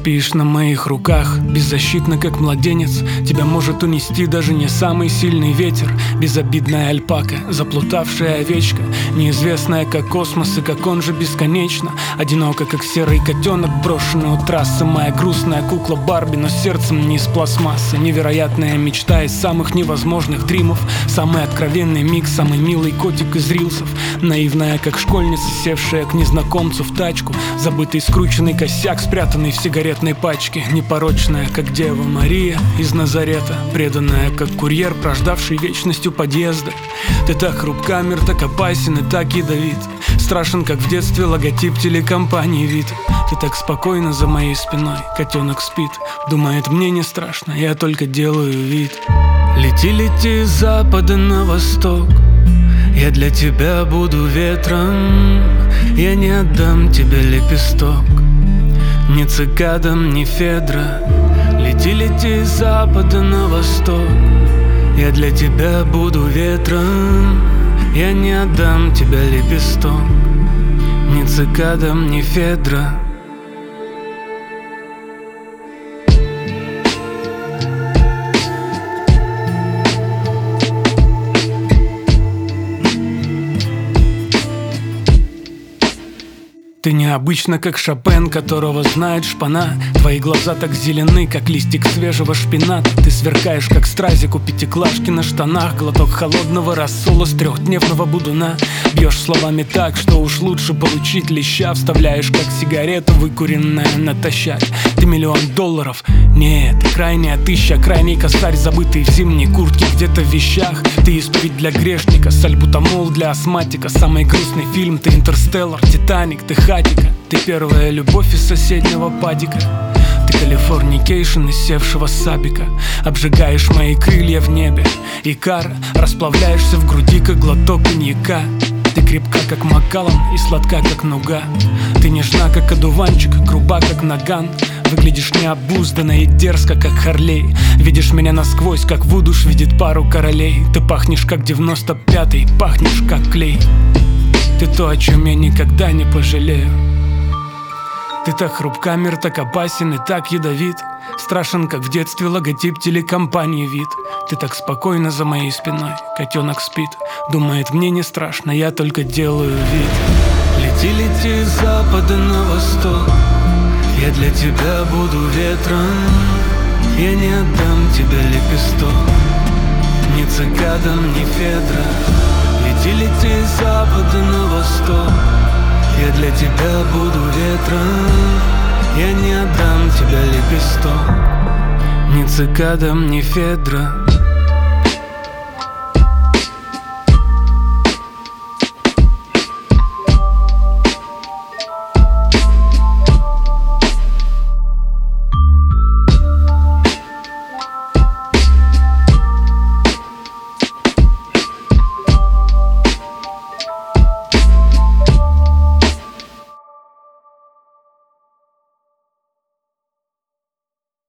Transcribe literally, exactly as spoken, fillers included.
спишь на моих руках, беззащитно, как младенец. Тебя может унести даже не самый сильный ветер. Безобидная альпака, заплутавшая овечка, неизвестная, как космос и как он же бесконечно. Одиноко, как серый котенок, брошенный у трассы. Моя грустная кукла Барби, но сердцем не из пластмассы. Невероятная мечта из самых невозможных дримов. Самый откровенный миг, самый милый котик из рилсов. Наивная, как школьница, севшая к незнакомцу в тачку. Забытый скрученный косяк, спрятанный в сигаретной пачке. Непорочная, как Дева Мария из Назарета. Преданная, как курьер, прождавший вечностью подъезда. Ты так хрупка, мир так опасен и так ядовит. Страшен, как в детстве логотип телекомпании «Вид». Ты так спокойно за моей спиной, котенок спит. Думает, мне не страшно, я только делаю вид. Лети, лети с запада на восток, я для тебя буду ветром. Я не отдам тебе лепесток, ни цикадам, ни Федра. Лети, лети с запада на восток, я для тебя буду ветром. Я не отдам тебе лепесток, ни цикадам, ни Федра. Ты необычна, как Шопен, которого знает шпана. Твои глаза так зелены, как листик свежего шпината. Ты сверкаешь, как стразик у пятиклашки на штанах. Глоток холодного рассола с трехдневного будуна. Бьешь словами так, что уж лучше получить леща. Вставляешь, как сигарету, выкуренная натощак. Ты миллион долларов, нет, крайняя тысяча. Крайний косарь, забытый в зимней куртке где-то в вещах. Ты испить для грешника, сальбутамол для астматика. Самый грустный фильм, ты Интерстеллар, Титаник, ты Хатика. Ты первая любовь из соседнего падика. Ты калифорникейшн из севшего сабика. Обжигаешь мои крылья в небе. Икара, расплавляешься в груди, как глоток коньяка. Ты крепка, как Маккаллан, и сладка, как нуга. Ты нежна, как одуванчик, груба, как наган. Выглядишь необузданно и дерзко, как Харлей. Видишь меня насквозь, как Вудуш видит пару королей. Ты пахнешь, как девяносто пятый, пахнешь, как клей. Ты то, о чем я никогда не пожалею. Ты так хрупка, мир так опасен и так ядовит. Страшен, как в детстве логотип телекомпании «Вид». Ты так спокойно за моей спиной, котенок спит. Думает, мне не страшно, я только делаю вид. Лети, лети с запада на восток, я для тебя буду ветром. Я не отдам тебе лепесток, ни цикадам, ни Федра. Лети, лети с запада на восток, я для тебя буду ветром. Я не отдам тебе лепесток, ни цикадам, ни Федра.